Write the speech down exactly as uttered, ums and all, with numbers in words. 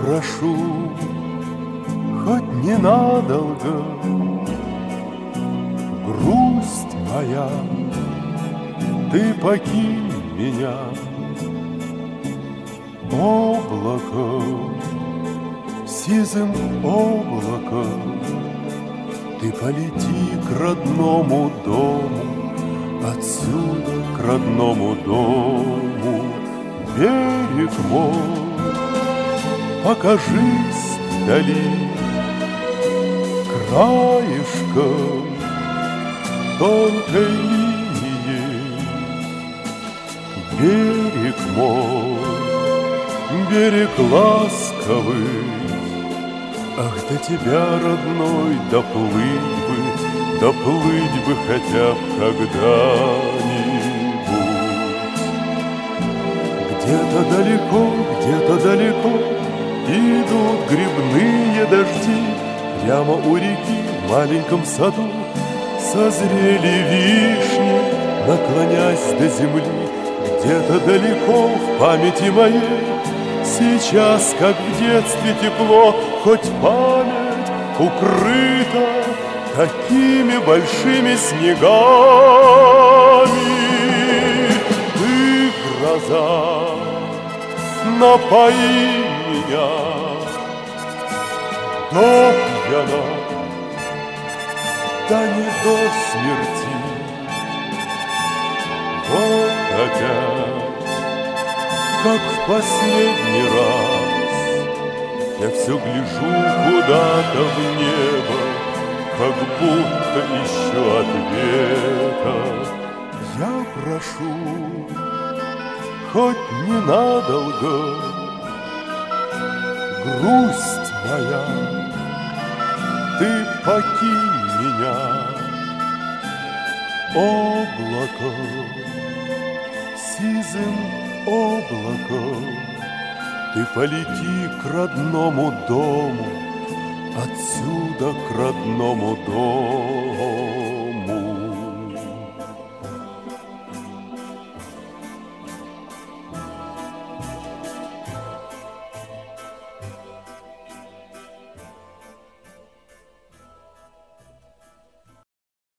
прошу, хоть ненадолго, грусть моя, ты покинь меня. Облако, сизым облаком, ты полети к родному дому, отсюда к родному дому. Берег мой, покажись вдали, краешком тонкой линии. Берег мой, берег ласковый, ах, до тебя, родной, доплыть бы, доплыть бы хотя б когда-нибудь. Где-то далеко, где-то далеко идут грибные дожди. Прямо у реки в маленьком саду созрели вишни, наклонясь до земли. Где-то далеко в памяти моей сейчас, как в детстве, тепло, хоть память укрыта такими большими снегами. Ты, гроза, напои меня до пьяна, да не до смерти. Вот опять, как в последний раз, я все гляжу куда-то в небо, как будто ищу ответа. Я прошу, хоть ненадолго, грусть моя, ты покинь меня. Облако, сизым облаком, ты полети к родному дому, отсюда к родному дому.